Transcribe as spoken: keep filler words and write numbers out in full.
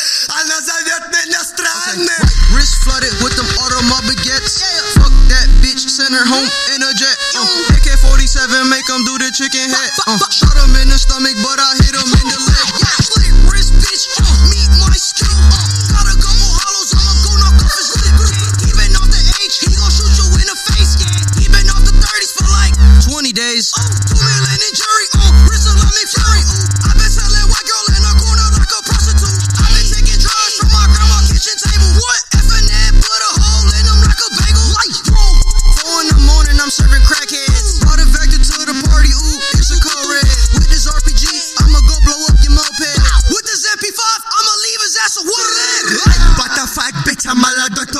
Она зовет меня странным. Okay. Wrist flooded with them automobile baguettes. Yeah. Fuck that bitch, send her home in a jet. Uh, A K forty-seven, make them do the chicken head. Uh, shot him in the stomach, but I hit him in the leg. Yeah. Slit wrist, bitch, uh, meet my stick. Uh, got a couple hollows, I'ma go knock off his lip. He been off the H, he gon' shoot you in the face. He been off the thirties for like twenty days. Uh, two million in jury, uh, wrist like McFlurry. Uh, I been selling white girl in a corner like a prostitute. I been taking drugs from my grandma's kitchen table. What? F and N put a hole in them like a bagel. Like, bro, four in the morning, I'm serving crackheads. Brought a vector to the party, ooh, it's a car red. With this R P G, I'ma go blow up your moped. With this M P five, I'ma leave his ass a water. What the fuck, bitch, I'm a lot of